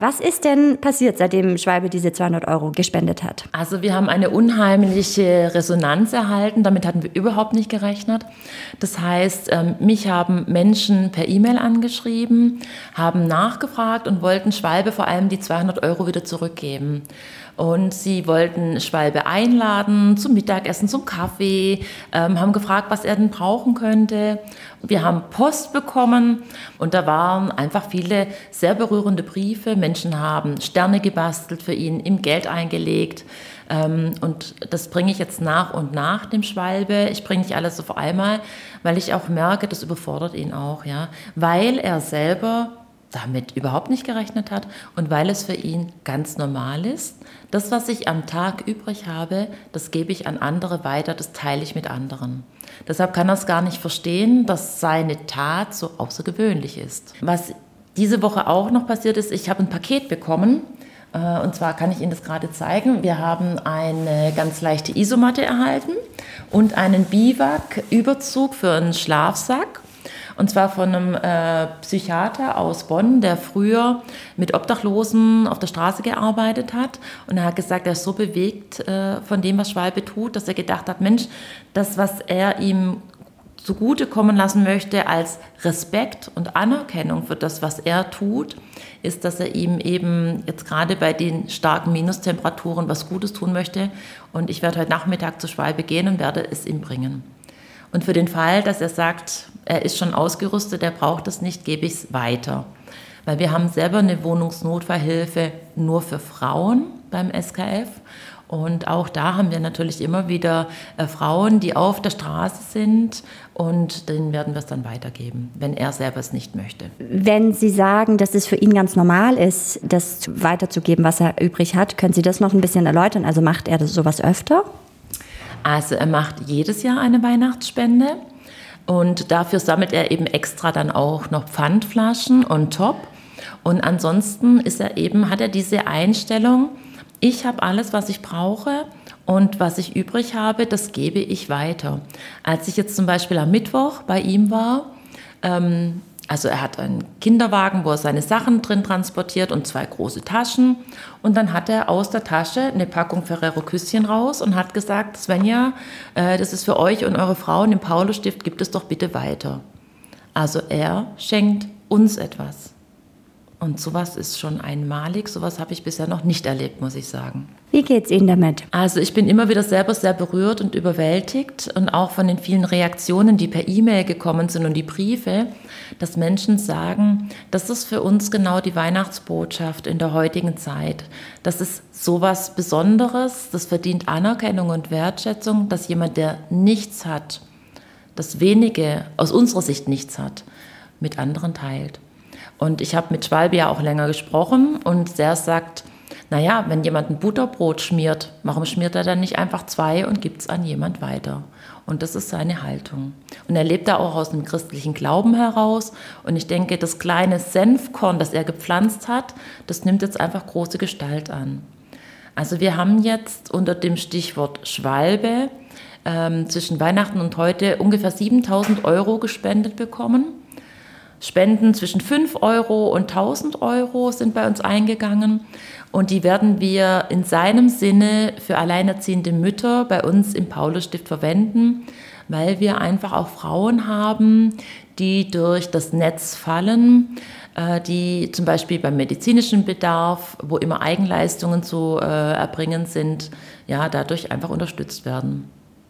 Was ist denn passiert, seitdem Schwalbe diese 200 € gespendet hat? Also wir haben eine unheimliche Resonanz erhalten, damit hatten wir überhaupt nicht gerechnet. Das heißt, mich haben Menschen per E-Mail angeschrieben, haben nachgefragt und wollten Schwalbe vor allem die 200 € wieder zurückgeben. Und sie wollten Schwalbe einladen zum Mittagessen, zum Kaffee, haben gefragt, was er denn brauchen könnte. Wir haben Post bekommen und da waren einfach viele sehr berührende Briefe. Menschen haben Sterne gebastelt für ihn, ihm Geld eingelegt. Und das bringe ich jetzt nach und nach dem Schwalbe. Ich bringe nicht alles auf einmal, weil ich auch merke, das überfordert ihn auch, ja, weil er selber damit überhaupt nicht gerechnet hat und weil es für ihn ganz normal ist. Das, was ich am Tag übrig habe, das gebe ich an andere weiter, das teile ich mit anderen. Deshalb kann er es gar nicht verstehen, dass seine Tat so außergewöhnlich ist. Was diese Woche auch noch passiert ist, ich habe ein Paket bekommen. Und zwar kann ich Ihnen das gerade zeigen. Wir haben eine ganz leichte Isomatte erhalten und einen Biwak-Überzug für einen Schlafsack. Und zwar von einem Psychiater aus Bonn, der früher mit Obdachlosen auf der Straße gearbeitet hat. Und er hat gesagt, er ist so bewegt von dem, was Schwalbe tut, dass er gedacht hat, Mensch, das, was er ihm zugutekommen lassen möchte als Respekt und Anerkennung für das, was er tut, ist, dass er ihm eben jetzt gerade bei den starken Minustemperaturen was Gutes tun möchte. Und ich werde heute Nachmittag zu Schwalbe gehen und werde es ihm bringen. Und für den Fall, dass er sagt, er ist schon ausgerüstet, er braucht es nicht, gebe ich es weiter. Weil wir haben selber eine Wohnungsnotfallhilfe nur für Frauen beim SKF. Und auch da haben wir natürlich immer wieder Frauen, die auf der Straße sind und denen werden wir es dann weitergeben, wenn er selber es nicht möchte. Wenn Sie sagen, dass es für ihn ganz normal ist, das weiterzugeben, was er übrig hat, können Sie das noch ein bisschen erläutern? Also macht er das sowas öfter? Also er macht jedes Jahr eine Weihnachtsspende und dafür sammelt er eben extra dann auch noch Pfandflaschen on top. Und ansonsten hat er diese Einstellung, ich habe alles, was ich brauche und was ich übrig habe, das gebe ich weiter. Als ich jetzt zum Beispiel am Mittwoch bei ihm war, also er hat einen Kinderwagen, wo er seine Sachen drin transportiert und 2 große Taschen. Und dann hat er aus der Tasche eine Packung Ferrero-Küsschen raus und hat gesagt, Svenja, das ist für euch und eure Frauen im Paulusstift, gibt es doch bitte weiter. Also er schenkt uns etwas. Und sowas ist schon einmalig, sowas habe ich bisher noch nicht erlebt, muss ich sagen. Wie geht's Ihnen damit? Also ich bin immer wieder selber sehr berührt und überwältigt und auch von den vielen Reaktionen, die per E-Mail gekommen sind und die Briefe, dass Menschen sagen, das ist für uns genau die Weihnachtsbotschaft in der heutigen Zeit. Das ist sowas Besonderes, das verdient Anerkennung und Wertschätzung, dass jemand, der nichts hat, das wenige, aus unserer Sicht nichts hat, mit anderen teilt. Und ich habe mit Schwalbe ja auch länger gesprochen und der sagt, naja, wenn jemand ein Butterbrot schmiert, warum schmiert er dann nicht einfach 2 und gibt es an jemand weiter? Und das ist seine Haltung. Und er lebt da auch aus dem christlichen Glauben heraus. Und ich denke, das kleine Senfkorn, das er gepflanzt hat, das nimmt jetzt einfach große Gestalt an. Also wir haben jetzt unter dem Stichwort Schwalbe zwischen Weihnachten und heute ungefähr 7.000 € gespendet bekommen. Spenden zwischen 5 € und 1.000 € sind bei uns eingegangen und die werden wir in seinem Sinne für alleinerziehende Mütter bei uns im Paulusstift verwenden, weil wir einfach auch Frauen haben, die durch das Netz fallen, die zum Beispiel beim medizinischen Bedarf, wo immer Eigenleistungen zu erbringen sind, ja, dadurch einfach unterstützt werden.